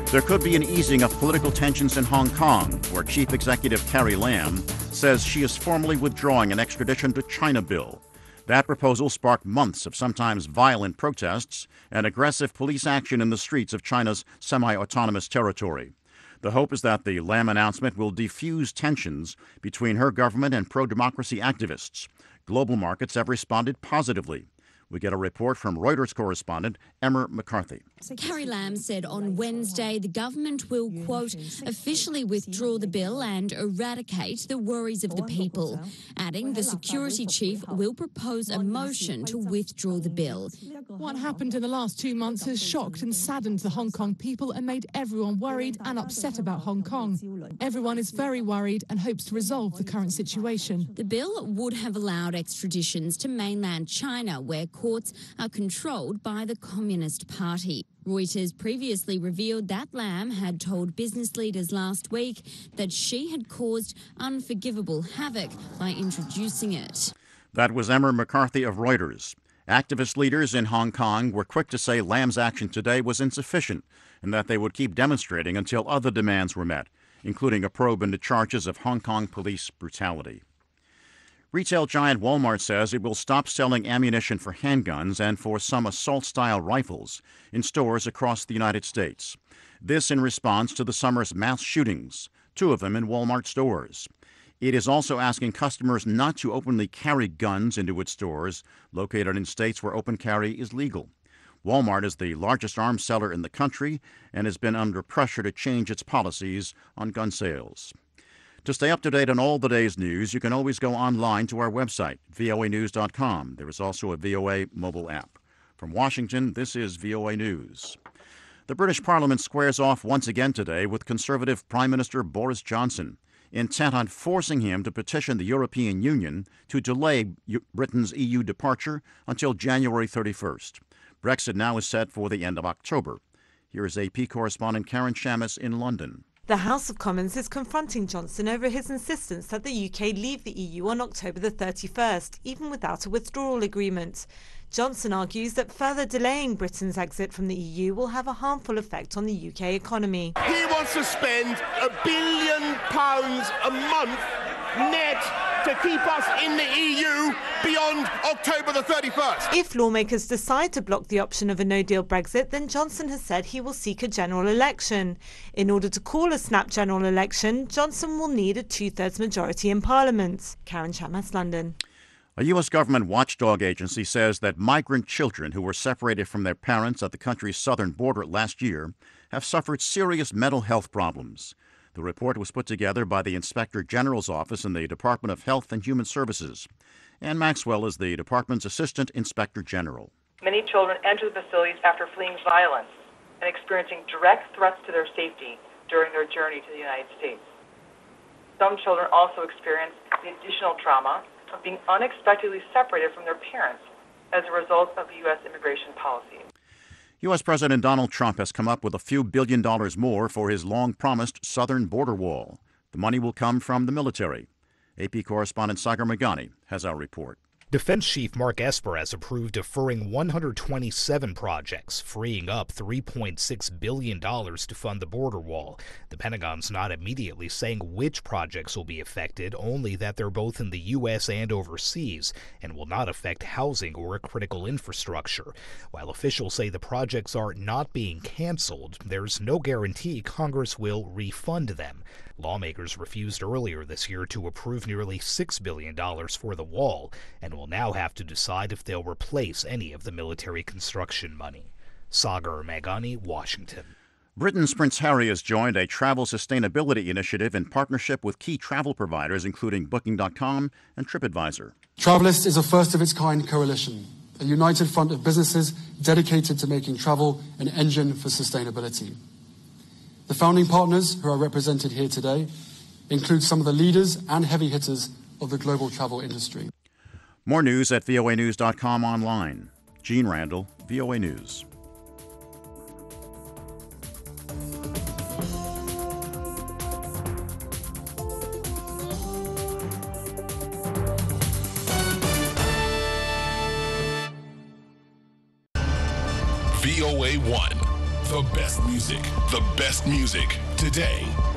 There could be an easing of political tensions in Hong Kong, where Chief Executive Carrie Lam says she is formally withdrawing an extradition to China bill. That proposal sparked months of sometimes violent protests and aggressive police action in the streets of China's semi-autonomous territory. The hope is that the Lam announcement will defuse tensions between her government and pro-democracy activists. Global markets have responded positively. We get a report from Reuters correspondent Emma McCarthy. Carrie Lam said on Wednesday the government will, quote, officially withdraw the bill and eradicate the worries of the people, adding the security chief will propose a motion to withdraw the bill. What happened in the last 2 months has shocked and saddened the Hong Kong people and made everyone worried and upset about Hong Kong. Everyone is very worried and hopes to resolve the current situation. The bill would have allowed extraditions to mainland China, where courts are controlled by the Communist Party. Reuters previously revealed that Lam had told business leaders last week that she had caused unforgivable havoc by introducing it. That was Emma McCarthy of Reuters. Activist leaders in Hong Kong were quick to say Lam's action today was insufficient and that they would keep demonstrating until other demands were met, including a probe into charges of Hong Kong police brutality. Retail giant Walmart says it will stop selling ammunition for handguns and for some assault-style rifles in stores across the United States. This in response to the summer's mass shootings, 2 of them in Walmart stores. It is also asking customers not to openly carry guns into its stores located in states where open carry is legal. Walmart is the largest arms seller in the country and has been under pressure to change its policies on gun sales. To stay up to date on all the day's news, you can always go online to our website, voanews.com. There is also a VOA mobile app. From Washington, this is VOA News. The British Parliament squares off once again today with Conservative Prime Minister Boris Johnson, intent on forcing him to petition the European Union to delay Britain's EU departure until January 31st. Brexit now is set for the end of October. Here is AP correspondent Karen Shamus in London. The House of Commons is confronting Johnson over his insistence that the UK leave the EU on October the 31st, even without a withdrawal agreement. Johnson argues that further delaying Britain's exit from the EU will have a harmful effect on the UK economy. He wants to spend £1 billion a month net to keep us in the EU beyond October the 31st. If lawmakers decide to block the option of a no-deal Brexit, then Johnson has said he will seek a general election. In order to call a snap general election, Johnson will need a 2/3 majority in Parliament. Karen Shamas, London. A U.S. government watchdog agency says that migrant children who were separated from their parents at the country's southern border last year have suffered serious mental health problems. The report was put together by the Inspector General's office in the Department of Health and Human Services. Ann Maxwell is the department's Assistant Inspector General. Many children enter the facilities after fleeing violence and experiencing direct threats to their safety during their journey to the United States. Some children also experience the additional trauma of being unexpectedly separated from their parents as a result of the U.S. immigration policy. U.S. President Donald Trump has come up with a few $1 billion more for his long-promised southern border wall. The money will come from the military. AP correspondent Sagar Meghani has our report. Defense Chief Mark Esper has approved deferring 127 projects, freeing up $3.6 billion to fund the border wall. The Pentagon's not immediately saying which projects will be affected, only that they're both in the U.S. and overseas and will not affect housing or critical infrastructure. While officials say the projects are not being canceled, there's no guarantee Congress will refund them. Lawmakers refused earlier this year to approve nearly $6 billion for the wall and will now have to decide if they'll replace any of the military construction money. Sagar Meghani, Washington. Britain's Prince Harry has joined a travel sustainability initiative in partnership with key travel providers, including Booking.com and TripAdvisor. Travelist is a first-of-its-kind coalition, a united front of businesses dedicated to making travel an engine for sustainability. The founding partners, who are represented here today, include some of the leaders and heavy hitters of the global travel industry. More news at voanews.com online. Gene Randall, VOA News. VOA1, The best music today.